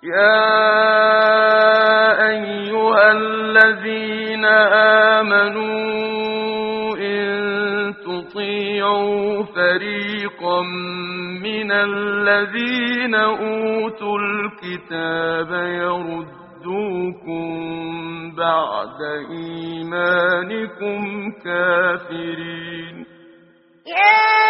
يا أيها الذين آمنوا إن تطيعوا فريقا من الذين أوتوا الكتاب يردوكم بعد إيمانكم كافرين. يا